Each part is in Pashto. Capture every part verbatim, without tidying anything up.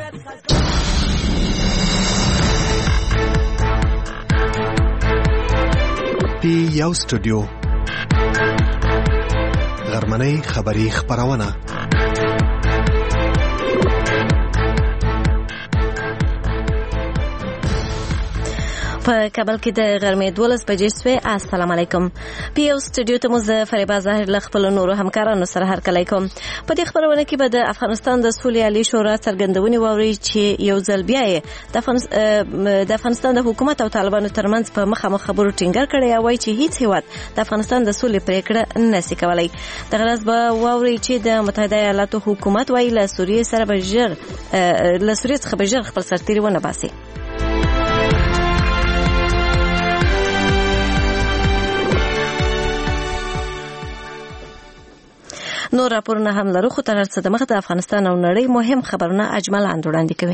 پی یو سټوډیو غرمنۍ خبری خبرونه په کابل کې د غرمې دولس بجې شوې. السلام علیکم. پی یو سټوډیو ته مو زه فریبا ظاهر له خپلو نورو همکارانو سره هرکلی کوم. په دې خبرونه کې به د افغانستان د سولې عالي شورا څرګندونې واورئ چې یو ځل بیا یې د افغانستان د حکومت او طالبانو ترمنځ په مخامخ خبرو ټینګار کړی او وایي چې هیڅ هیواد د افغانستان د سولې پرېکړه نشي کولی. دغه راز به واورئ چې د متحده ایالاتو حکومت وایي له سوریې سره به ژر له سوریې څخه به ژر خپل سرتیري ونه باسي. نور راپورونه هم لرو، خو تر هر څه دمخه د افغانستان او نړۍ مهم خبرونه اجمل اند وړاندې کوي.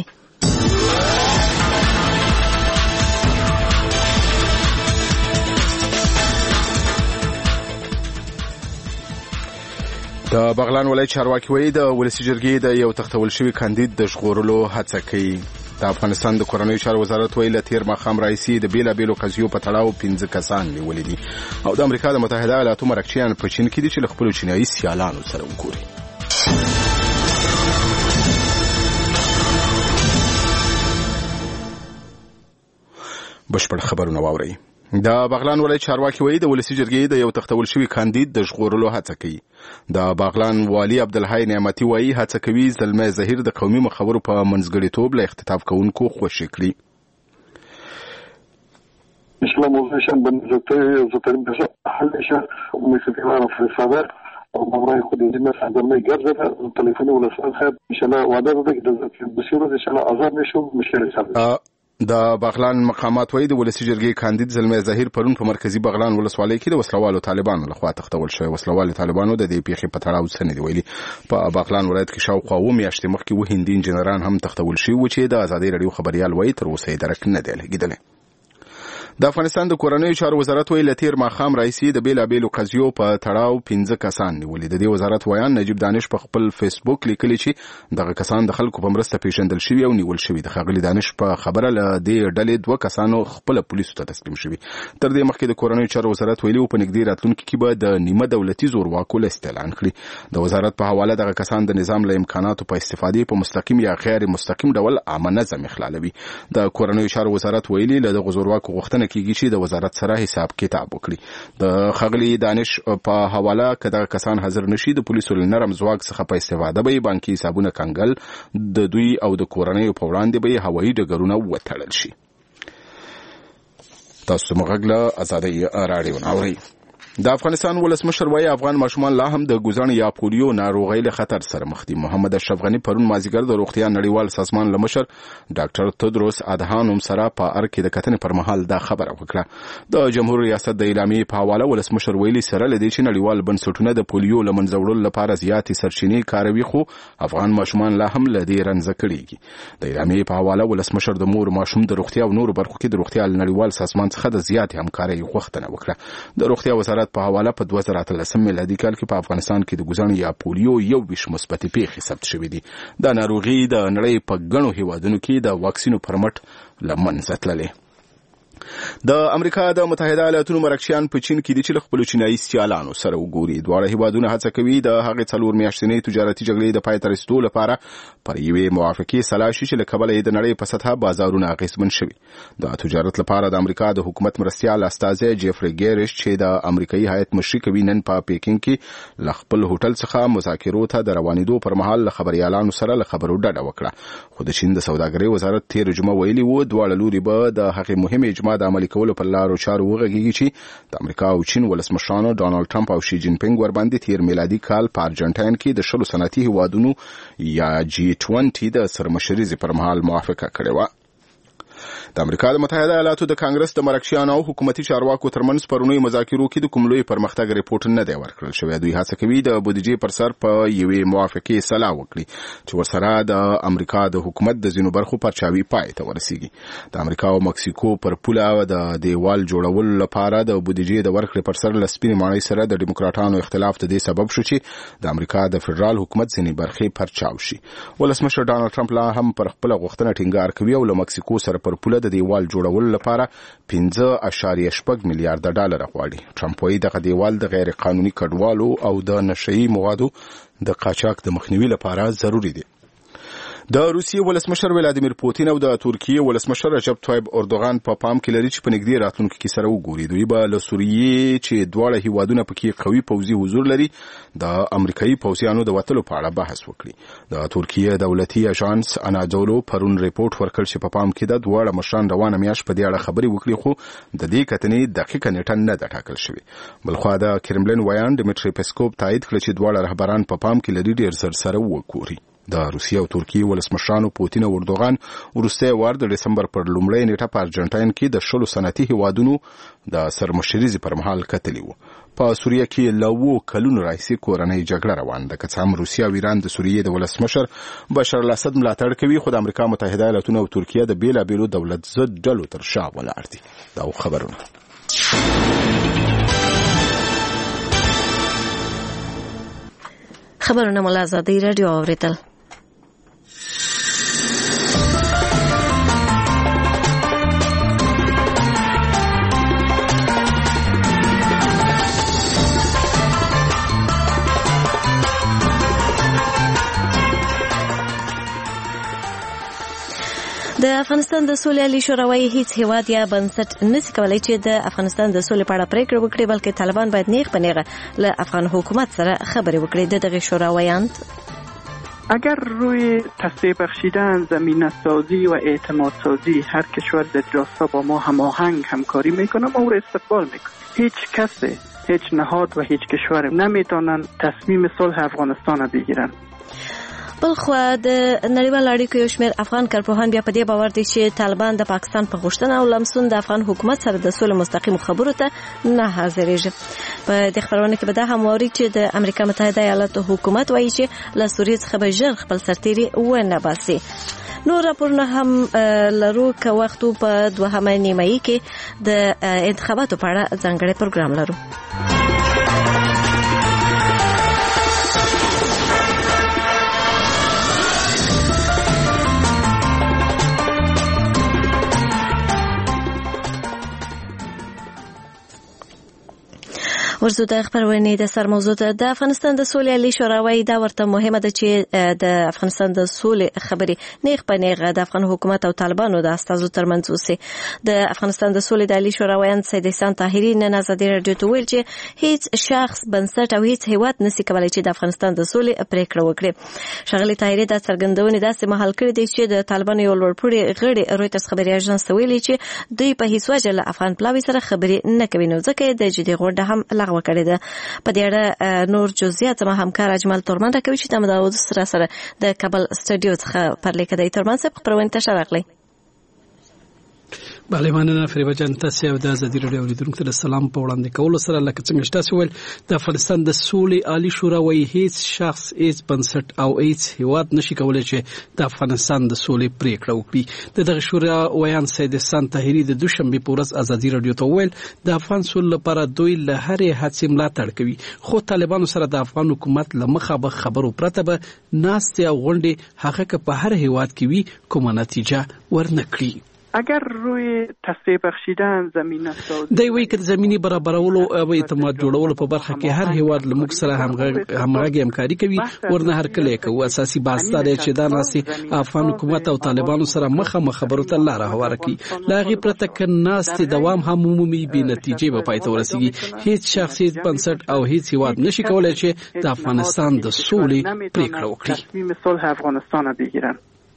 د بغلان ولایت چارواکي وایي د ولسي جرګې د یو تختول شوي کاندید د ژغورلو هڅه کوي. د افغانستان د کورنیو چارو وزارت ویلي له تیر ماښام راهیسې د بیلابیلو قضیو په تړاو پنځه کسان نیولي دي او د امریکا د متحده ایالاتو مرکچیان په چین کې دي چې له خپلو چینایي سیالانو سره وګوري. بشپړ خبرونه واورئ. د بغلان ولایت چارواکي وایي د ولسي جرګې د یو تختول شوي کاندید د ژغورلو هڅه کوي. د بغلان والي عبدالحی نعمتي وایي هڅه کوي زلمی زهیر د قومي مخورو په منځګړیتوب له اختطاف کوونکو خوشي کړي. Myślę, że to jest حلشه ومسكينه في الصدر ومبراي خدي الناس عندما يجرب التليفون ولا صار ان شاء الله وعده ده بصيره ان شاء الله ازار نشو مشكله. د بغلان مقامات وایي د ولسي جرګې کاندید زلمی زهیر پرون په مرکزی بغلان ولسوالۍ کې د وسلوالو طالبانو لخوا تختول شوی. وسلوال طالبانو د دې پیښې په تړاو څه نه دی ویلي. په بغلان ولایت کې شاوخوا اوه میاشتې مخکې اوه هندي انجینران هم تختول شوي وو چې د ازادۍ راډیو خبریال وایي تر اوسه یې درک نه دی لګېدلی. د افغانستان د کورنیو چارو وزارت ویلي له تیر ماښام راهیسې د بیلابیلو قضیو په تړاو پنځه کسان نیولي. د دې وزارت ویان نجیب دانش په خپل فیسبوک لیکلي چې دغه کسان د خلکو په مرسته پیژندل شوي او نیول شوي. د ښاغلي دانش په خبره له دې ډلې دوه کسانو خپله پولیسو ته تسلیم شوي. تر دې مخکې د کورنیو چارو وزارت ویلي و په نږدې راتلونکي کې به د نیمه دولتي زورواکو لست اعلان کړي. د وزارت په حواله دغه کسان د نظام له امکاناتو په استفادې په مستقیم یا غیر مستقیم ډول عامه نظم اخلالوي. د کورنیو چارو وزارت ویلي له دغه زورواکو غوښتنه کیږي چې د وزارت سره حساب کتاب وکړي. د ښاغلي دانش په حواله که دغه کسان حاضر نشي د پولیسو له نرم ځواک څخه په استفاده به بانکي حسابونه کنګل، د دوی او د کورنیو په وړاندې به هوایي ډګرونه وتړل شي. تاسو موږ له ازادۍ راډیو اورئ. د افغانستان ولسمشر وایي افغان ماشومان لا هم د ګوزڼ یا پولیو ناروغۍ له خطر سره مخ دي. محمد اشرف غني پرون مازیګر د روغتیا نړیوال سازمان له مشر ډاکټر تدروس ادهانوم سره په ار کې د کتنې پر مهال دا خبره وکړه. د جمهور ریاست د اعلامیې په حواله ولسمشر ویلي سره لدی چې نړیوال بنسټونه د پولیو له منځه وړلو لپاره زیاتې سرچینې کاروي خو افغان ماشومان لا هم لدی رنځ کړيږي. د اعلامیې په حواله ولسمشر د مور ماشوم د روغتیا او نورو برخو کې د روغتیا نړیوال سازمان څخه د زیاتې همکارۍ غوښتنه وکړه. د روغتیا وزارت په حواله په دوه زره اتلسم میلادي کال کې په افغانستان کې د ګوزڼ یا پولیو یو ویش مثبتې پیښې ثبت شوې دي. دا ناروغي د نړۍ په ګڼو هیوادونو کې د واکسینو پر مټ له منځه تللې. د امریکا د متحده ایالاتو مرکچیان په چین کې دي چې له خپلو چینایي سیالانو سره وګوري. دواړه هیوادونه هڅه کوي د هغې څلور میاشتنۍ تجارتي جګړې د پای ته رسېدو لپاره پر یوې موافقې سلا شي چې له کبله یې د نړۍ په سطحه بازارونه اغېزمن شوي. د تجارت لپاره د امریکا د حکومت مرستیال استازی جیفري ګیرش چې د امریکایي هیئت مشري کوي نن په پیکینګ کې له خپل هوټل څخه مذاکرو ته د روانېدو پر مهال له خبریالانو سره له خبرو ډډه وکړه. خو د چین د سوداګرۍ وزارت تېره جمعه ویلي و دواړه لوري به د هغې مهمې اجماع د عملي کولو په لارو چارو وغږیږي چې د امریکا او چین ولسمشرانو ډانلډ ټرمپ او شي جین پینګ ورباندې تیر میلادي کال په ارجنټاین کې د شلو صنعتي هیوادونو یا جی بیست د سرمشریزې پر مهال موافقه کړې وه. د امریکا د متحده ایالاتو د کانګرس د مرکشیانو او حکومتي چارواکو ترمنځ پرونی مذاکرو کې د کوم لوی پرمختګ ریپورت نه دی ورکړل شوی. دوی هڅه کوي د بودیجې پر سر په یوې موافقې سلا وکړي چې ورسره د امریکا د حکومت د ځینو برخو پرچاوي پای ته ورسیږي. د امریکا او مکسیکو پر پوله د دیوال جوړولو لپاره د بودیجې د ورکړې پر سر لسپینې ماڼۍ سره د ډیموکراټانو اختلاف ته د سبب شو چې د امریکا د فدرال حکومت ځینې برخې پرچاو شي. ولسمشر ډانلډ ټرمپ لا هم پر خپل غوښتنه ټینګار کوي او له مکسیکو سره پر پوله د دیوال جوړولو لپاره پنځه اعشاریه شپږ میلیارډ ډالر غواړي. ټرمپ وايي دغه دیوال د غیر قانوني کډوالو او د نشئی موادو د قاچاق د مخنیوي لپاره ضروری دی. د روسیې ولسمشر ولادیمیر پوتین او د ترکیې ولسمشر رجب طیب اردوغان په پام کې لري چې په نږدې راتلونکي کې سره وګوري. دوی به له سوریې چې دواړه هیوادونه پکې قوي پوځي حضور لري د امریکایي پوځیانو د وتلو په اړه بحث وکړي. د ترکیې دولتي اژانس انادولو پرون ریپورت ورکړ چې په پام کې د دواړه مشران روانه میاشت په دې اړه خبري وکړي خو د دې کتنې دقیقه نیټه نه ده ټاکل شوې. بلخوا د کرملین ویان ډیمیټری پیسکوف تایید کړ چې دواړه رهبران په پام کې لري ډیر زر سره وګوري. د روسیې او ترکیې ولسمشرانو پوتین او اردوغان وروستی وار د دسمبر پر لومړۍ نیټه په ارجنټاین کې د شلو صنعتي هیوادونو د سرمشریزې پر مهال کتلي وو. په سوریه کې له اوو کلونو راهیسې کورنۍ جګړه روانه ده. که څه هم روسیه او ایران د سوریې د ولسمشر بشار الاسد ملاتړ کوي خو د امریکا متحده ایالاتونه او ترکیه د بیلابیلو دولت ضد ډلو تر شا ولاړ دي. دا خبرونه خبرونه مو له ازادۍ راډیو اورېدل. د افغانستان د سولې عالی شورا هیڅ هیواد یا بنسټ نشي کولای چې د افغانستان د سولې په اړه پریکړه وکړي بلکې طالبان باید نیغ په نیغه له افغان حکومت سره خبرې وکړي. د دغه شورا ویاند اگر روی تصفیه بخشیدن، زمینه سازی و اعتماد سازی هر کشور در راستا با ما هماهنگ همکاری میکنه ما او را استقبال میکنیم. هیچ کسی، هیچ نهاد و هیچ کشور نمیتونن تصمیم صلح افغانستان را بگیرن. بلخوا د نړیوال اړیکو یو شمېر افغان کارپوهان بیا په دې باور دي چې طالبان د پاکستان په غوښتنه او لمسون د افغان حکومت سره د سولې مستقیم خبرو ته نه حاضرېږي. په دې خبرونه کې به دا هم واري چې د امریکا متحده ایالاتو حکومت وایي چې له سوریې څخه به ژر خپل سرتیري ونه باسي. نور راپورونه هم لرو که وختو په دوهمه نیمایي کې د انتخاباتو په اړه ځانګړی پروګرام لرو. ورزو د خبرونې د سر موضوع د افغانستان د سولې عالی شورا وايي دا ورته مهمه ده چې د افغانستان د سولې خبرې نیغ په نیغه د افغان حکومت او طالبانو د استازو ترمنځ وسي. د افغانستان د سولې د عالی شورا ویان سید احسان طاهری نن ازادي رادیو ته ویل چې هیڅ شخص بنسټ او هیڅ هیواد نشي کولای چې د افغانستان د سولې پریکړه وکړي. شغلی طاهری د څرګندونې داسې محل کړی دی چې د طالبانو یو لوړپوړي غړي رویټرز خبري اژانس ته ویلي چې دوی په هیڅ وجه له افغان پلاوي سره خبرې نه کوي نو ځکه د جدي غونډه هم لغوه کړې ده. په دې اړه نور جزئیات زما همکار اجمل تورمن راکوي چې تاسو د سره سره د کابل سټډیو څخه پر لیکه دی. تورمن صاحب خبرونه ته راغلی. بله مننه فریبا جان. تاسو یو د ازادي راډیو اوریدونکو ته سلام په وړاندې کولو سره لکه څنګه چې تاسو ویل د افغانستان د سولې عالی شورا وايي هیڅ شخص هیڅ بنسټ او هیڅ هیواد نشي کولای چې د افغانستان د سولې پریکړه وکړي. د دغه شورا ویان سید احسان طاهری د دوشنبه په ورځ ازادي راډیو ته ویل د افغان سولې لپاره دوی له هرې هڅې ملاتړ کوي خو طالبانو سره د افغان حکومت له مخه به خبرو پرته به ناستې او غونډې هغه که په هر هیواد کې وي کومه نتیجه ورنکړي. اگر روی تصفیه بخشیدن، زمینه سازی دی وی که زمینی برابرولو او اعتماد جوړولو په برخه کې هر هیواد له موږ سره همغږي همکاري کوي ورنه هر کله کوي. اساسي بحث دا دی چې دا ناسي افغان حکومت او طالبانو سره مخه خبرو ته لاره هواره کوي. لاغي پرته ک ناستې دوام هم عمومي به نتیجې به پای ته ورسیږي. هیڅ شخصي بنسټ او هیڅ هیواد نشي کولای چې د افغانستان د سولې پریکړه وکړي. تصمیم صلح افغانستان بگیرن.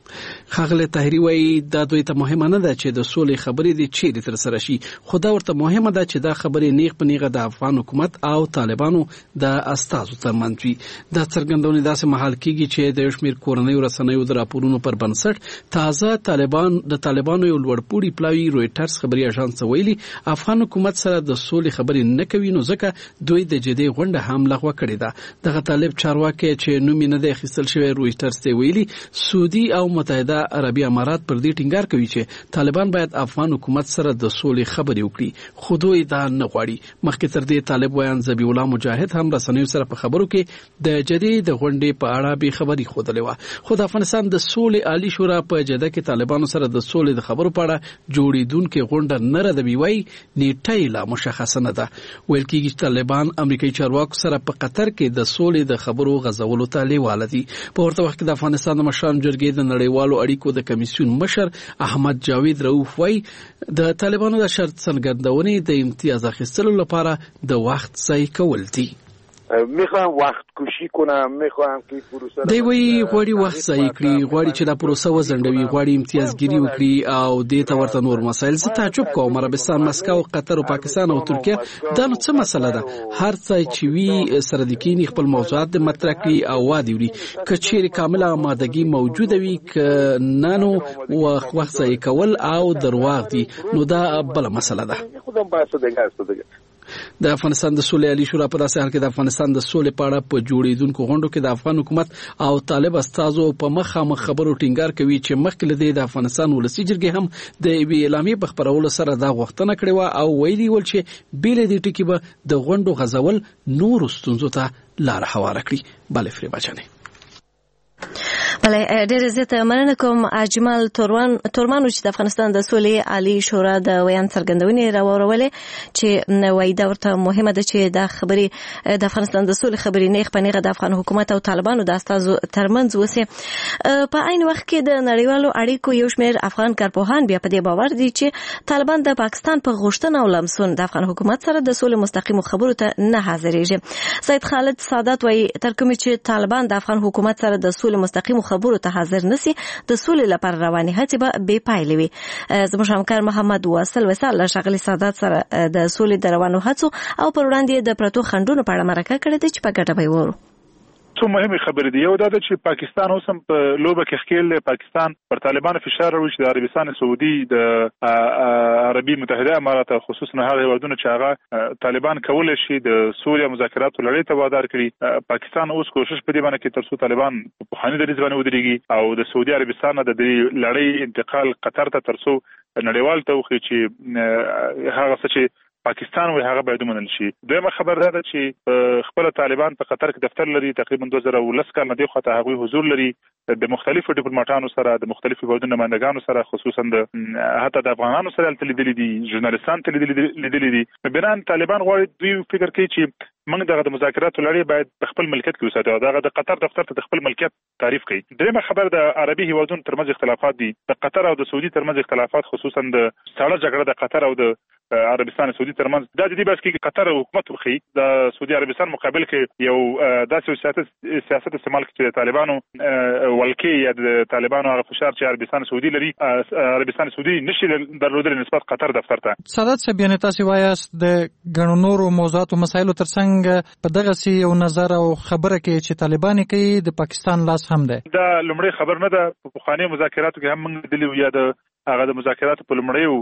ښاغلی طاهري وایي دا دوی ته مهمه نه ده چې د سولې خبرې دې چیرې ترسره شي، خو دا ورته مهمه ده چې دا خبرې نیغ په نیغه د افغان حکومت او طالبانو د استازو ترمنځ وي. دا څرګندونې داسې مهال کېږي چې د یو شمېر کورنیو رسنیو د راپورونو پر بنسټ تازه طالبان د طالبانو یو لوړپوړي پلاوي رویټرز خبري اژانس ته ویلي افغان حکومت سره د سولې خبرې نه کوي، نو ځکه دوی د جدي غونډه هم لغوه کړې ده. دغه طالب چارواکي چې نوم یې نه دی اخیستل شوی رویټرز ته ویلي سعودي او متحده عربي امارات پر دې ټینګار کوي چې طالبان باید افغان حکومت سره د سولې خبرې وکړي، خو دوی دا نه غواړي. مخکې تر دې طالب ویان ذبیح الله مجاهد هم رسنیو سره په خبرو کې د جدي د غونډې په اړه به خبري خوده لیوه، خو د افغانستان د سولې عالی شورا په جده کې طالبانو سره د سولې د خبرو په اړه جوړیدونکې غونډه نه ردوي، وایي نیټه لا مشخصه نه ده. ویل کېږي چې طالبان امریکایي چارواکو سره په قطر کې د سولې د خبرو غځولو ته لیواله دي. په ورته وخت کې د افغانستان د مشرانو جرګې د نړیوالو اړیکو د کمیسیون مشر احمد جاوید رؤوف وایي د طالبانو د شرط څرګندونې د امتیاز اخیستلو لپاره د وخت ضایع کول دي. میخوام وقت کشی کنم، میخوام که پروسه دی وی غواړي وخت ضایع کړي، غواړي چې دا پروسه وځنډوي، غواړي امتیازګیري وکړي او دې ته ورته نور مسایل. زه تعجب کوم عربستان، مسکو، قطر او پاکستان او ترکیه دا نو څه مسله ده؟ هر ځای چې وی سره د کینی خپل موضوعات د مطرح کړي او وادي وړي، کچېر کامله آمادګي موجوده وي ک نانو وخت ضایع کول او درواغ دي، نو دا بل مسله ده. خودم بحث دیگه است دیگه. د افغانستان د سولې عالی شورا په داسې حال کې د افغانستان د سولې په اړه په جوړیدونکو غونډو کې د افغان حکومت او طالب استازو په مخامخ خبرو ټینګار کوي چې مخکې له دې د افغانستان ولسي جرګې هم د یوې اعلامیې په خپرولو سره دا غوښتنه کړې وه او ویلي ول چې بې له دې ټکي به د غونډو غځول نورو ستونزو ته لاره هواره کړي. بله فریبا جانې. بله ډېر زیاته مننه کوم اجمل تورمان تورمانو چې د افغانستان د سولې عالی شورا د ویان څرګندونې راوړولې چې وایي دا ورته مهمه ده چې دا خبرې د افغانستان د سولې خبرې نیغ په نیغه د افغان حکومت او طالبانو د استازو ترمنځ وسي. په عین وخت کې د نړیوالو اړیکو یو شمېر افغان کارپوهان بیا په دې باور دي چې طالبان د پاکستان په غوښتنه او لمسون د افغان حکومت سره د سولې مستقیمو خبرو ته نه حاضرېږي. سید خالد سادات وایي تر کومه چې طالبان د افغان حکومت سره د سولې مستقیمو خبرو ته حاضر نسی د سولې لپاره رواني هڅې به بې پایلې وي. زموږ همکار محمد واصل وصال له ښاغلي سادات سره د سولې د روانو هڅو او پر وړاندې د پرتو خنډونو په اړه مرکه کړې ده چې په ګډه به وورو. څو مهمه خبرې دي. یو دا ده چې پاکستان اوس هم په لوبه کې ښکیل پاکستان پر طالبانو فشار راوړي چې د عربستان سعودي د عربي متحده امارات خصوصا هغه هیوادونه چې هغه طالبان کولای شي د سوریه مذاکراتو لړۍ ته وادار کړي. پاکستان اوس کوشش په دې باندې کوي ترڅو طالبان په پخواني دریځ باندې ودرېږي او د سعودي عربستان د دې لړۍ انتقال قطر ته ترڅو نړیوال ته وخی چې هغه څه چې پاکستان وی هغه باید ومنل شي. دویمه خبر ده چې خپل طالبان په قطر کې دفتر لري، تقریبا دوه زره ولس کال نه دی خو ته هغه حضور لري د مختلفو ډیپلوماټانو سره، د مختلفو هیوادونو نمائندګانو سره، خصوصا د حتی د افغانانو سره تللیدلي دي، ژورنالیستان تللیدلي دي. بنان طالبان غواړي دوی فکر کوي چې موږ دغه د مذاکراتو لړۍ باید خپل ملکیت کې وساتو او دغه د قطر دفتر ته خپل ملکیت تعریف کړي. دریمه خبر د عربي هیوادونو ترمنځ اختلافات دي، د قطر او د سعودي ترمنځ اختلافات، خصوصا د ساړه جګړه د قطر او د عربستان سعودي ترمنځ. دا د دې بس کې قطر حکومت وخی د سعودي عربستان مقابل کې یو داسې سیاست سیاست استعمال کوي چې طالبانو ولکې یا د طالبانو هغه فشار چې عربستان سعودي لري عربستان سعودي نشي درلودل نسبت قطر دفتر ته. سادات صاحب یعنی تاسو وایاست د غنو نورو موضوعات او مسایلو ترڅنګ په دغه سی یو نظر او خبره کې چې طالبان کوي د پاکستان لاس هم ده. دا لومړی خبر نه ده. په پخوانی مذاکراتو کې هم موږ دلی یا د هغه د مذاکراتو په لومړیو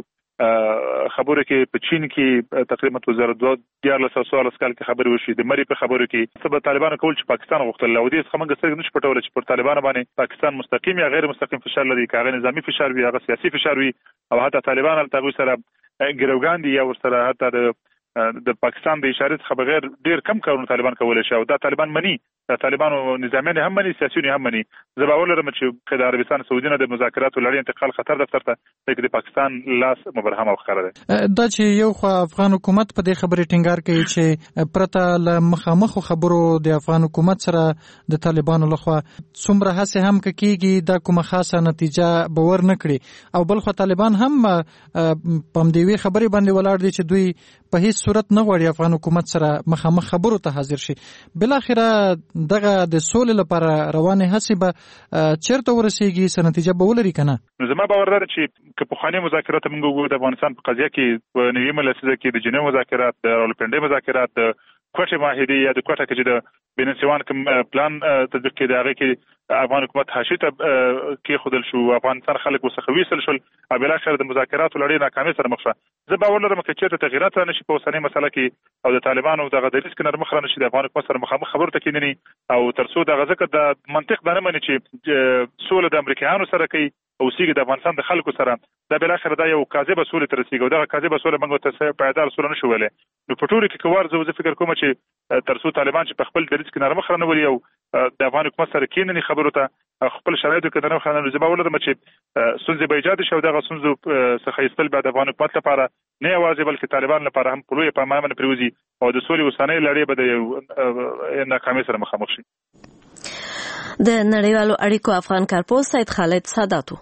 خبره کې په چین کې تقریبا دوه زره دوه دیارلس سوال کال کې خبرې وشي د مری په خبرو کې سبا طالبان کول چې پاکستان غوښتل او دې څخه موږ څنګه نش پټول چې پر طالبان باندې پاکستان مستقیم یا غیر مستقیم فشار لري، کاغه نظامی فشار وي، هغه سیاسي فشار وي او حتی طالبان له تاسو سره ګروګان دي یا ور سره حتی د د پاکستان د اشاره څخه بغیر ډیر کم کارونه طالبان کولای شي او دا طالبان مني، د طالبانو نظامیان هم مني، سیاسيون هم مني. زباول لرم چې د عربستان سعودي نه د مذاکراتو لړۍ انتقال خطر دفتر ته د پاکستان لاس مبرهمه وخره ده. دا چې یو خو افغان حکومت په دې خبرې ټینګار کوي چې پرته له مخامخ خبرو د افغان حکومت سره د طالبانو لخوا څومره هڅه هم کیږي دا کومه خاصه نتیجه باور نه کړي او بل خو طالبان هم په دې خبرې باندې ولاړ دي چې دوی په هیڅ صورت نه غواړي افغان حکومت سره مخامخ خبرو ته حاضر شي. بالاخره دغه د سولې لپاره روانې هڅې به چیرته ورسیږي، څه نتیجه به ولري کنه؟ زما باور لري چې که پخواني مذاکرات موږ وګورو د افغانستان په قضیه کې په نوې لسیزه کې د جنیو مذاکرات، د راولپنډۍ مذاکرات، د کوټه معاهده یا د کوټه کې د بینسیوان کوم پلان تطبیق کړي، هغه کې افغان حکومت حاشیه ته کې خودل شو، افغانستان خلک وسخه ویسل شول، او بل اخر د مذاکراتو لړۍ ناکامۍ سره مخ شوه. زه باور لرم چې چیرته تغیرات رانشي په اوسنۍ مسله کې او د طالبانو د غدریز کې نرمخ رانشي د افغان حکومت سره مخامخ خبرو ته کېنني، او ترڅو د غزه د منطق د نه مني چې سوله د امریکایانو سره کوي او سیګ د افغانستان د خلکو سره، دا بل اخر دا یو کاذبه سوله تر رسیدو، دا کاذبه سوله موږ ته پایدار سوله نشو ویلې. نو په ټولو کې کوار زه فکر کوم چې ترڅو طالبان چې په خپل دریځ کې نرمخ رانولي او د افغان حکومت سره کېنني خبرو ته خپل شرایطو کې نرمخ رانولي، زه باور لرم چې ستونزې به ایجاد شي او دغه ستونزو څخه ایستل به د افغان حکومت لپاره نه یوازې بلکې طالبان لپاره هم په لویه پیمانه باندې پریوزي او د سولې اوسنۍ لړۍ به د ناکامۍ سره مخامخ شي. د نړیوالو اړیکو افغان کارپوه سید خالد ساداتو: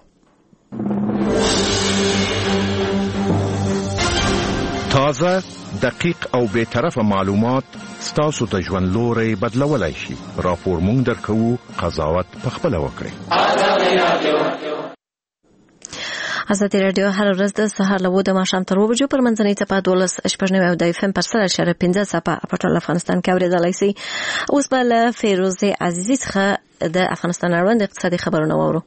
تازه، دقیق او بے طرفه معلومات ستاسو ته ژوند لوري بدلولای شي. راپور مونږ درکوو، قضاوت پخپله وکړئ. ازادي راډیو هر ورځ د سهار له وده ماښام تر اوه بجو پر منځنۍ څپه دولس شپږ نوي او د اف ام پر سر اشاره پنځه څپه په ټول افغانستان کې اورېدلای شي. اوس به له فیروزې عزیزي څخه د افغانستان اړوند اقتصادي خبرونه واورو.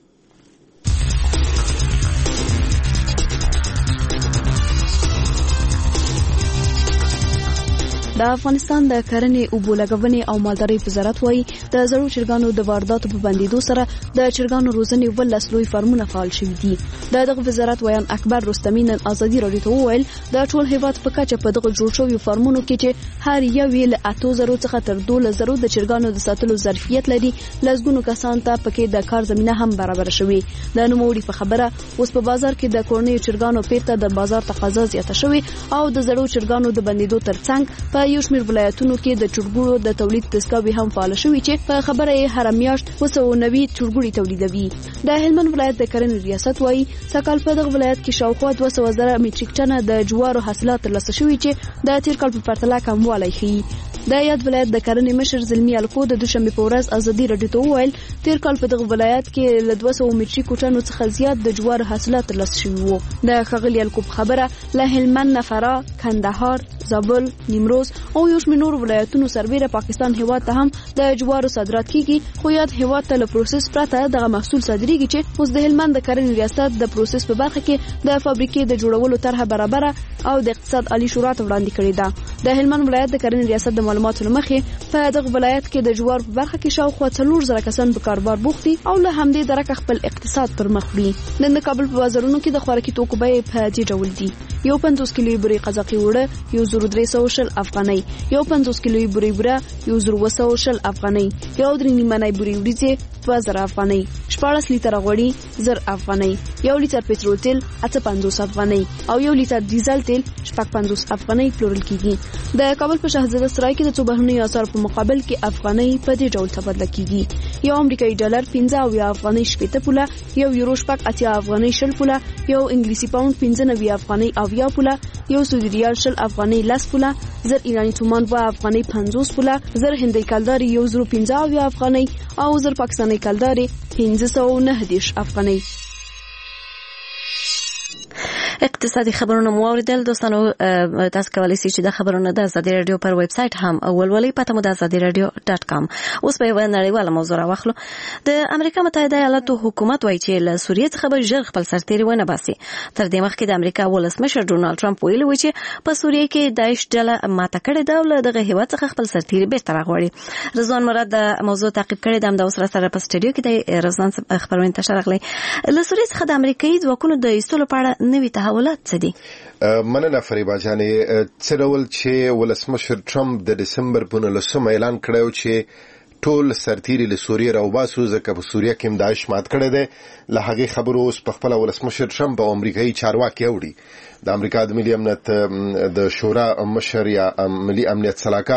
د افغانستان د کرنې، اوبو لګونې او مالدارۍ وزارت وايي د زړو چرګانو د وارداتو په بندیدو سره د چرګانو روزنې ولس لوی فارمونه فعال شوي دي. د دغه وزارت ویان اکبر رستمي نن ازادي راډیو ته وویل د ټول هیواد په کچه په دغه جوړ شویو فارمونو کې چې هر یو یې له اتو زرو څخه تر دولس زرو د چرګانو د ساتلو ظرفیت لري، لسګونو کسان ته پکې د کار زمینه هم برابر شوي. د نوموړي په خبره اوس په بازار کې د کورنیو چرګانو پیرته د بازار تقاضا زیاته شوې او د زړو چرګانو د بندیدو ترڅنګ په یو شمېر ولایتونو کې د چرګوړو د تولید دستګاوې هم فعال شوې چې په خبره یې هر میاشت وسو نوي چرګوړي تولیدوي. د هلمند ولایت د کرنې ریاست وايي سکهال په دغه ولایت کې شاوخوا دوه سوه زره میټریک ټنه د جوارو حاصلات ترلاسه شوي چې د تیر کال په پرتله کموالی ښیي. د یاد ولایت د کرنې مشر زلمی الکو د دوشنبه په ورځ ازادي راډیو ته وویل تیر کال په دغه ولایت کې له دوه سوه میټریک ټنو څخه زیات د جوارو حاصلات ترلاسه شوي وو. د ښاغلي الکو په خبره له هلمند نه فراه، کندهار، زابل، نیمروز او یو شمېر نور ولایتونو سربېره پاکستان هیواد ته هم د جوارو صادرات کیږي، خو یاد هیواد ته له پروسس پرته دغه محصول صادریږي چې اوس د هلمند د کرنې ریاست د پروسس په برخه کې د فابریکې د جوړولو طرحه برابره او د اقتصاد عالی شورا ته وړاندې کړې ده. د هلمند ولایت د کرنې ریاست د معلوماتو لمخې په دغه ولایت کې د جوار په برخه کې شاوخوا څلور زره کسان په کاروبار بوخت دي او له همدې درکه خپل اقتصاد پر مخ وړي. نن د کابل په بازارونو کې د خوراکي توکو بیې په دې ډول دي: یو پنځوس کیلو بوري قزاقي وړه یو زر درې سوه شل افغانۍ، یو پنځوس کیلو بوري بوره یو زر اووه سوه شل افغانۍ، یو درې نیمه نۍ بوري وریځې دوه زره افغانۍ، شپاړس لیتره غوړي زر افغانۍ، یو لیتر پټرول تیل اته پنځوس افغانۍ او یو لیتر ډیزل تیل شپږ پنځوس افغانۍ پلورل کیږي. د کابل په شهزاده سرای کې د څو بهرنیو اسعارو په مقابل کې افغانۍ په دې ډول تبادله کیږي: یو امریکایي ډالر پنځه اویا افغانۍ شپېته پوله، یو یورو شپږ اتیا افغانۍ شل پوله، یو انګلیسي پاوند پنځه نوي افغانۍ اویا پوله، یو سعودي ریال شل افغانۍ لس پوله، زر ایرانی تومان دوه افغانۍ پنځوس پوله، زر هندۍ کلدارې یو زر پنځه اویا افغانۍ او زر پاکستاني کلدارې پنځه سوه نهه دېرش افغانۍ. اقتصادي خبرونه مو اوریدل. دوستانو تاسو کولی شئ چې د خبرونو د ازادي رادیو پر ویب سټ هم ولولئ. پته مو د ازادي رادیو ډاټ کام. اوس به یو نړیواله موضوع راوخلو. د امریکا متحده ایالاتو حکومت وایي چې له سوریې څخه به ژر خپل سرتیري ونه باسي. تر دې مخکې د امریکا ولسمشر ډونالد ټرمپ ویلي و چې په سوریې کې داعش ډله ماته کړې ده او له دغه هیواد څخه خپل سرتیري بیرته راغواړي. رضوان مراد د موضوع تعقیب کړی دی. د اوس سره په سټډیو کې د رضوان خبرونه ته شارغلي. له سوریې څخه د امریکایي ځواکونو د ایستلو په اړه نوي تحولات څه دي؟ مننه فریبا جانې. څه ډول چې ولسمشر ټرمپ د دسمبر په نولسمه اعلان کړی چې ټول سرتیري له سوریې راوباسو ځکه په سوریه کې هم داعش مات کړی دی، له هغې خبرو اوس په خپله ولسمشر ټرمپ او امریکایي چارواکي اوړي. د امریکا د ملي امنیت د شورا مشر یا ملي امنیت سلاکار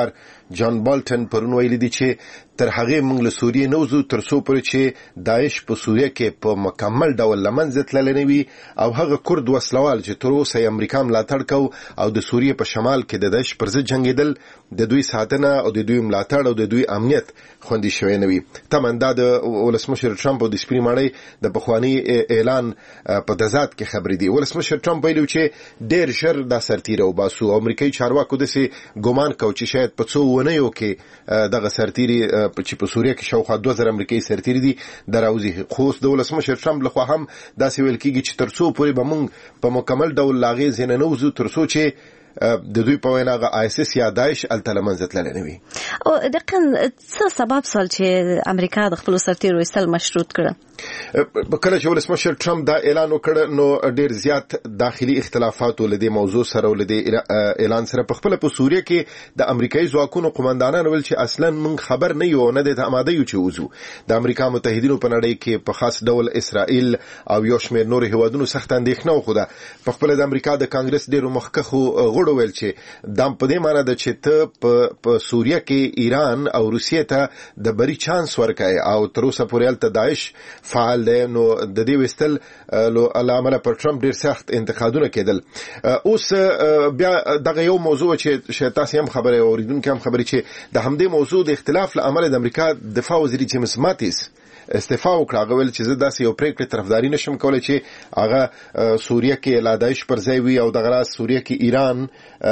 جان بالټن پرون ویلي دي چې تر هغه موږ له سوریې نه وځو تر څو پورې چې داعش په سوریه کې په مکمل ډول له منځه تللی نه وي او هغه کورد وسلوال چې تر اوسه یې امریکا ملاتړ کو او د سوریې په شمال کې د داعش پر ضد جنګېدل د دوی ساتنه او د دوی ملاتړ او د دوی امنیت خوندي شوی نه وي. تمندا د ولسمشر ټرمپ او د سپینې ماڼۍ د پخواني اعلان په تضاد کې خبرې دي. ولسمشر ټرمپ ویلي چې ډېر ژر دا سرتیری وباسو. امریکایي چارواکو داسې ګمان کو چې شاید په څو ونیو کې دغه سرتیری چې په سوریه کې شاوخوا دوه زره امریکایي سرتیري دي دراوځي. خو د ولسمشر ټرمپ لخوا هم داسې ویل کېږي چې تر څو پورې به موږ په مکمل ډول لا هغې ځای نه نوځو تر څو چې د دوی په وینا هغه آیسس یا داعش هلته له منځه تللی نه وي. او دقیقاً څه سبب سول چې امریکا د خپلو سرتیرو ایستل مشروط کړه؟ کله چې ولسمشر ټرمپ دا اعلان وکړ نو ډېر زیات داخلي اختلافات له دې موضوع سره او له دې اعلان سره په خپله په سوریه کې د امریکایي ځواکونو قمندانان ویل چې اصلا موږ خبر نه یو نه د آماده یو چې وځو. د امریکا متحدینو په نړۍ کې په خاص ډول اسرائیل او یو شمېر نورو هیوادونو سخت اندېښنه وښوده. په خپله د امریکا د کانګرس ډېرو مخکښو غړو ویل چې دا په دې معنی ده چې ته په سوریه کې ایران او روسیې ته د بری چانس ورکوي او تر اوسه پورې هلته داعش فعال دی. نو د دې وستل له امله پر ټرمپ ډیر سخت انتقادونه کېدل. اوس بیا دغه یو موضوع چې شاید تاسو هم خبره اوریدونکو هم خبرې چې د همدې موضوع د اختلاف له امله د امریکا دفاع وزیر جیمز ماتیس استعفا وکړه. هغه ویل چې زه داسې یو پریکړې طرفداري نشم کولی چې هغه سوریه کې لا داعش پر ځای وي او دغه راز سوریه کې ایران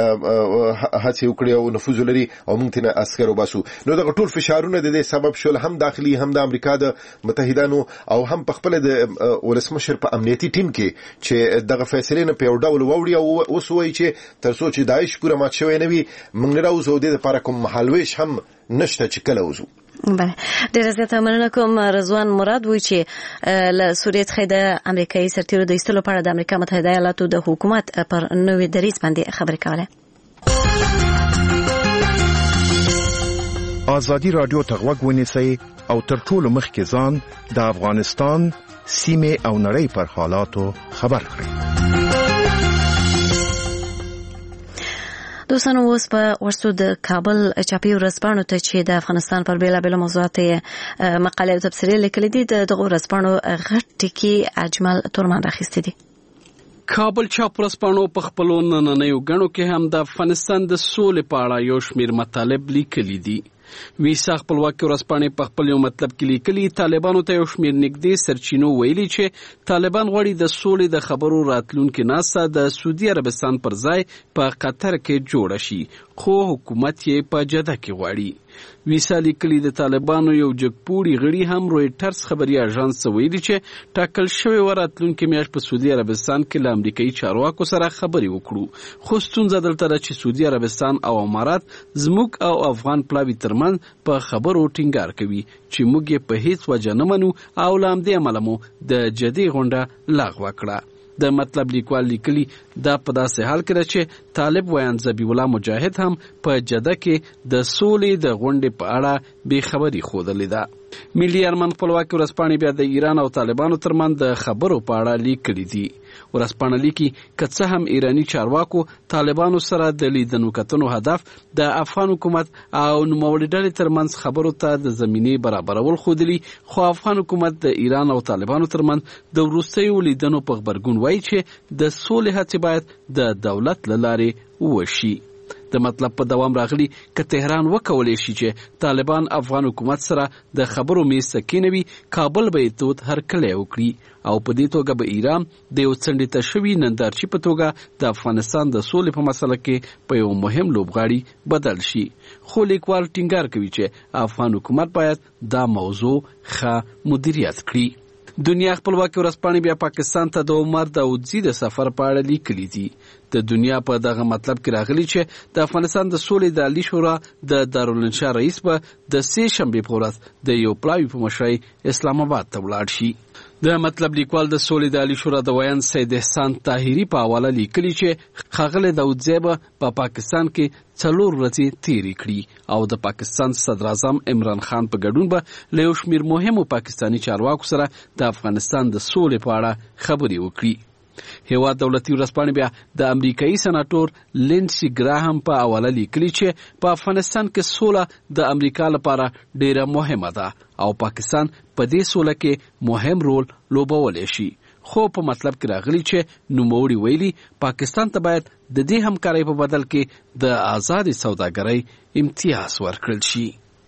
هڅې وکړي او نفوذ ولري او موږ ترې عسکر وباسو. نو دغه ټول فشارونه د دې سبب شول هم داخلي هم د امریکا د متحدانو او هم په خپله د ولسمشر په امنیتي ټیم کې چې دغه فیصلې نه په یو ډول واوړي او اوس وایي چې تر څو چې داعش پوره مات شوی نه وي موږ نه راوځو. د دې لپاره کوم مهالویش هم نشته چې کله وځو. بله ډیره زیاته مننه کوم. رضوان مراد وایي چې له سوریې څخه د امریکایي سرتیرو د ایستلو په اړه د امریکا متحده ایالاتو د حکومت پر نوي دریځ باندې خبرې کوله. ازادي رادیو ته غوږ ونیسئ او تر ټولو مخکې ځان د افغانستان سیمې او نړۍ پر حالاتو خبر کړئ. دوستانو اوس په ورسو د کابل چاپي ورځپاڼو ته چې د افغانستان پر بیلابیلو موضوعاتو مقالې او تبصرې لیکلې دي د دغو ورځپاڼو غټ ټکي اجمل تورمان راخیستي دي. کابل چاپ ورځپاڼو په خپلو نننیو ګڼو کې هم د افغانستان د سولې په اړه یو شمېر مطالب لیکلي دي. ویسا خپلواکي ورځپاڼې په خپل یو مطلب کې لیکلي طالبانو ته یو شمېر نږدې سرچینو ویلي چې طالبان غواړي د سولې د خبرو راتلونکې ناسته د سعودي عربستان پر ځای په قطر کې جوړه شي خو حکومت یې په جده کې غواړي. ویسا لیکلي د طالبانو یو جګپوړي غړي هم رویټرز خبري اژانس ته ویلي چې ټاکل شوی و راتلونکې میاشت په سعودي عربستان کې له امریکایي چارواکو سره خبرې وکړو خو ستونزه دلته ده چې سعودي عربستان او امارات زموږ او افغان پلاوي ترمنځ په خبرو ټینګار کوي چې موږ یې په هیڅ وجه نه منو او له همدې امله مو د جدي غونډه لغوه کړه. د مطلب لیکوال لیکلي دا په داسې حال کې ده چې طالب ویان ذبیح الله مجاهد هم په جده کې د سولې د غونډې په اړه بې خبري ښودلې ده. ملي ارمان خپلواکي ورځپاڼې بیا د ایران او طالبانو ترمنځ د خبرو په اړه لیکلي دي. ورځپاڼه لیکي که څه هم ایراني چارواکو طالبانو سره د لیدنو کتنو هدف د افغان حکومت او نوموړي ډلې ترمنځ خبرو ته د زمینې برابرول ښودلي خو افغان حکومت د ایران او طالبانو ترمنځ د وروستیو لیدنو په غبرګون وایي چې د سولې هڅې باید د دولت له لارې وشي. د مطلب په دوام راغلی که تهران وکولی شي چې طالبان افغان حکومت سره د خبرو میز ته کېنوي کابل به یې تود هرکلی وکړي او په دې توګه به ایران د یو څنډې ته شوي نندارچي په توګه د افغانستان د سولې په مسله کې په یو مهم لوبغاړي بدل شي. خو لیکوال ټینګار کوي چې افغان حکومت باید دا موضوع ښه مدیریت کړي. دنیا خپلواکي ورځپاڼې بیا پاکستان ته د عمر داودزي د سفر په اړه لیکلي دي. د دنیا په دغه مطلب کې راغلي چې د افغانستان د سولې د عالي شورا د دارالانشا رئیس به د سې شنبې په ورځ د یو پلاوي په مشرۍ اسلام آباد ته ولاړ شي. د مطلب لیکوال د سولې د عالي شورا د ویان سید احسان طاهري په حواله لیکلي چې ښاغلی داودزی به په پاکستان کې څلور ورځې تیرې کړي او د پاکستان صدر اعظم عمران خان په ګډون به له یو شمېر مهمو پاکستاني چارواکو سره د افغانستان د سولې په اړه خبرې وکړي. هیواد دولتي ورځپاڼې بیا د امریکایي سناتور لینسي ګراهم په حواله لیکلي چې په افغانستان کې سوله د امریکا لپاره ډیره مهمه ده او پاکستان په دې سوله کې مهم رول لوبولی شي. خو په مطلب کې راغلی چې نوموړي ویلي پاکستان ته باید د دې همکارۍ په بدل کې د آزادې سوداګرۍ امتیاز ورکړل شي.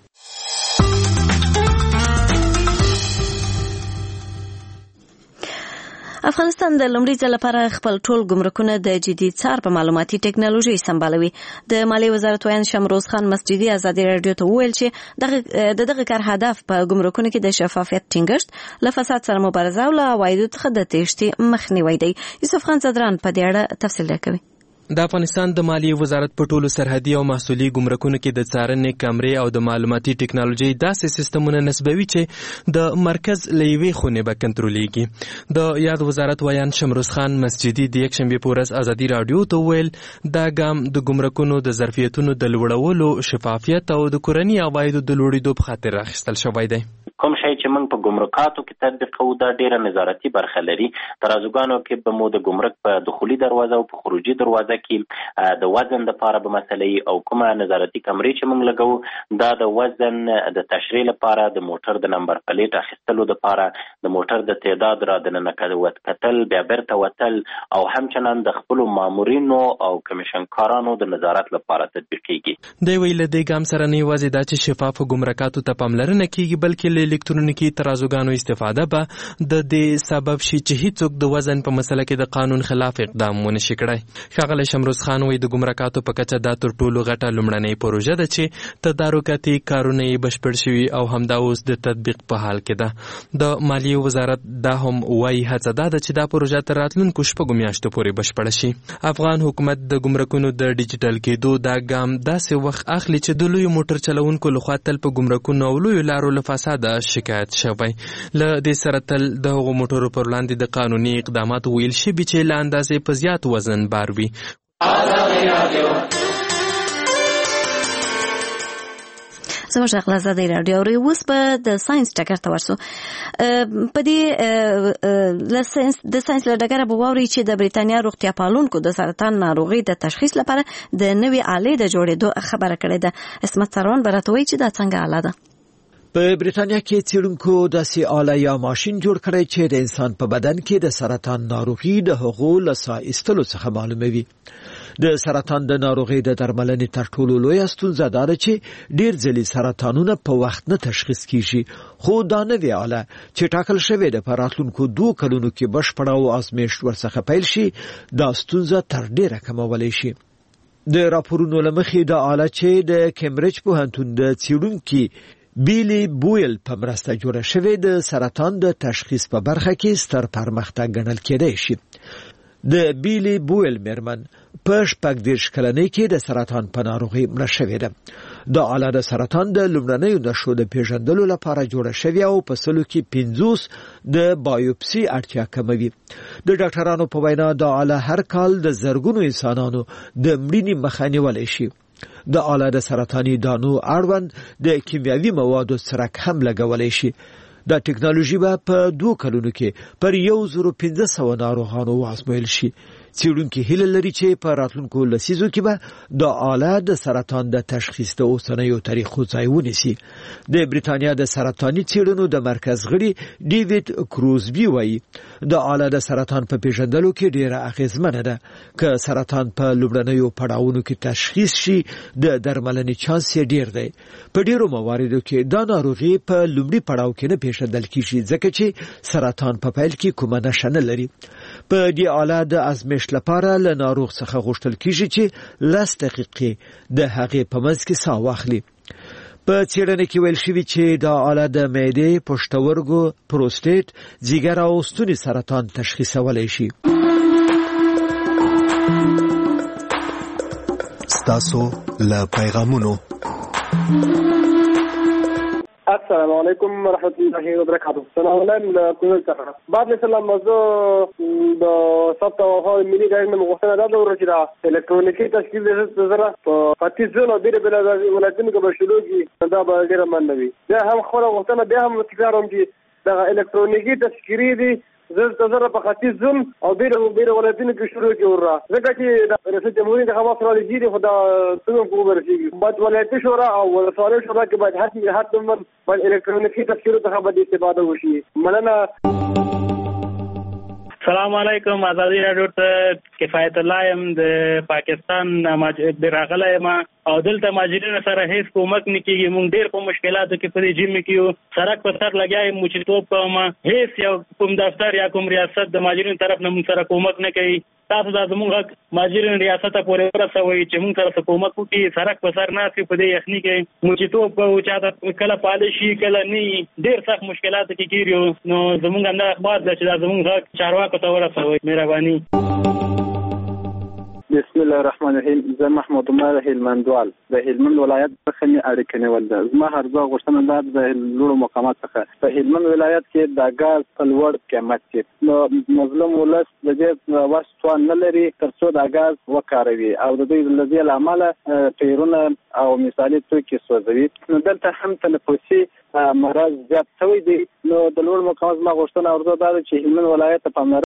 افغانستان د لومړي ځل لپاره خپل ټول ګمرکونه د جدي څار په معلوماتي ټکنالوژي سمبالوي. د مالیې وزارت ویان شمروز خان مسجدي ازادي رادیو ته وویل چې دغه د دغه کار هدف په ګمرکونو کې د شفافیت ټینګښت، له فساد سره مبارزه او له عوایدو څخه د تېښتې مخنیوی دی. یوسف خان صدران په دې اړه تفصیل راکوي. د افغانستان د مالیې وزارت په ټولو سرحدي او محصولي ګمرکونو کې د څارنې کمرې او د معلوماتي ټکنالوژي داسې سیستمونه نصبوي چې د مرکز له یوې خونې به کنټرولېږي. د یاد وزارت ویان شمروز خان مسجدي د یکشنبې په ورځ ازادي رادیو ته وویل دا ګام د ګمرکونو د ظرفیتونو د لوړولو، شفافیت او د کورني عوایدو د لوړېدو په خاطر اخیستل شوی دی. کوم شی چې موږ په ګمرکاتو کې تطبیقوو دا ډیره نظارتي برخه لري. ترازوګانو کې به مو د ګمرک په دخولي دروازه او په خروجي دروازه کې د وزن لپاره به مسلې او کومه نظارتي کمرې چې موږ لګوو دا د وزن د تشریح لپاره، د موټر د نمبر پلیټ اخیستلو لپاره، د موټر د تعداد را دننه کتل، بیا بیرته وتل او همچنان د خپلو مامورینو او کمیشنکارانو د نظارت لپاره تطبیقیږي. دی ویل د ګام سره نه یوازې دا چې شفاف ګمرکاتو ته پاملرنه کیږي بلکې له الکترونیکي ترازوګانو استفاده به د دې سبب شي چې هیڅوک د وزن په مسله کې د قانون خلاف اقدام ونه شي کړی. ښاغلی شمروز خان وایي د ګمرکاتو په کچه دا تر ټولو غټه لومړنۍ پروژه ده چې تدارکاتي کارونه یې بشپړ شوي او همدا اوس د تطبیق په حال کې ده. د مالیې وزارت دا هم وایي هڅه دا ده چې دا پروژه تر راتلونکو شپږو میاشتو پورې بشپړه شي. افغان حکومت د ګمرکونو د ډیجیټل کېدو دا ګام داسې وخت اخلي چې د لویو موټر چلوونکو لخوا تل په ګمرکونو او لویو لارو له فساده شکایت شوی. له دې سره تل د هغو موټرو پر وړاندې د قانوني اقداماتو ویل شوي چې له اندازې په زیات وزن بار وي. زموږ غلا زده رادیو اوري. اوس به د ساينس ټکر ته ورسو. په دې د ساينس د ساينس له ډګره به واوري چې د بریتانیا روغتیا پالونکو د سرطان ناروغي د تشخیص لپاره د نوې آلې د جوړېدو خبره کړې ده. اسمت سروان برته وایي چې دا څنګه آله ده. په بریتانیا کې څېړونکو داسې آله یا ماشین جوړ کړی چې د انسان په بدن کې د سرطان ناروغي د هغو له ساه ایستلو څخه معلوموي. د سرطان د ناروغۍ د درملنې تر ټولو لویه ستونزه دا ده چې ډېر ځلې سرطانونه په وخت نه تشخیص کیږي. خو دا نوې آله چې ټاکل شوې ده په راتلونکو دوه کلونو کې بشپړه او ازمېښت ورڅخه پیل شي دا ستونزه تر ډېره کمولی شي. د راپورونو له مخې دا آله چې د کیمبریج پوهنتون د څېړونکي بیلی بویل په مرسته جوړه شوې د سرطان د تشخیص په برخه کې ستر پرمختګ ګڼل کېدای شي. د بیلی بویل میرمن په شپږ دېرش کلنۍ کې د سرطان په ناروغۍ مړه شوې ده. دا آله د سرطان د لومړنیو نښو د پیژندلو لپاره جوړه شوې او په سلو کې پنځوس د بایوپسي اړتیا کموي. د ډاکټرانو په وینا دا آله هر کال د زرګونو انسانانو د مړینې مخه نیولی شي. د آله د سرطاني دانو اړوند د کیمیاوي موادو څرک هم لګولی شي. دا ټکنالوژي به په دوه کلونو کې پر یو زرو پنځه سوه ناروغانو وازمویل شي. څېړونکي هیله لري چې په راتلونکو لسیزو کې به دا آله د سرطان د تشخیص د اوسنیو طریقو ځای ونیسي. د بریتانیا د سرطاني څېړنو د مرکز غړي ډیوډ کروزبي وایي دا آله د سرطان په پیژندلو کې ډیره اغیزمنه ده. که سرطان په لومړنیو پړاوونو کې تشخیص شي د درملنې چانس یې ډیر دی. په ډیرو مواردو کې دا ناروغي په لومړي پړاو کې نه پیژندل کیږي ځکه چې سرطان په پیل کې کومه نښه نه لري. په دې آله د ازمېښت لپاره له ناروغ څخه غوښتل کیږي چې لس دقیقې د هغې په منځ کې ساه واخلي. په څېړنه کې ویل شوي چې دا آله د معدې، پښتورګو، پروستیټ، ځیګر او ستوني سرطان تشخیصولی شي. ستاسو له پیغامونو. السلام علیکم ورحمۃ اللہ وبرکاتہ. سلام علیکم کومل څخه بعد سلام موضوع د ثبت او هو ملي ګارنه مغوښتنه ده ورته دا الکترونیکي تشکیل د زړه په ختیځ ځینو ډېر بل ولایتونو کې بشلوږي دا به ډېر منوي. دا هم خو غوښتنه به هم تکراروم چې دا الکترونیکي تشکیل دي زه زه په ختیځ زم او ډېر ډېر ولایتونو کې شروع کیږي ځکه چې د ریاست جمهوریت انتخابات را لګیږي خو دا څنګه کوو ورسیږي باید ولایتي شورا او ولسوالۍ شورا کې باید هر هر دمر باید الکترونیکي تفسیر څخه باید استفاده وشي. مننه. سلام علیکم. آزادی راډیو ته کفایت الله يم د پاکستان د راغلی یم او دلته ماجرینو سره هیڅ کومک نه کیږي. موږ ډېر په مشکلاتو کې په دې جیم کې یو سړک په سر لګیا یم چې توپ کوم هیڅ یو کوم دفتر یا کوم ریاست د ماجرینو طرف نه موږ سره کومک نه کوي. تاسو دا زموږ ماجرین ریاست پورې ورسوي چې موږ سره کومک وکړي. سړک په سر نه سي په دې یخني کې موږ چې توپ کوو چاته کله پالیشي کله نه ډېر سخت مشکلات کې کیږي. نو زموږ هم دا اخبار ده چې دا زموږ چارواکو ته ورسوي. مهرباني. بسم الله الرحمن الرحیم. زه محمود عمر هلمندوال د هلمند ولایت څخه می اړیکه نیول ده. زما هرځه غوښتنه ده د لوړو مقامات څخه په هلمند ولایت کې د غاز په لوړ قیمت کې نو مظلوم ولس د دې واسطه نه لري ترڅو د غاز وکاروي او د دې لږه لامل پیرونه او مثالي توکي سوځوي. نو دلته هم تنفسي مرض زیات شوی دی. نو د لوړ مقامات ما غوښتنه ورته ده چې هلمند ولایت په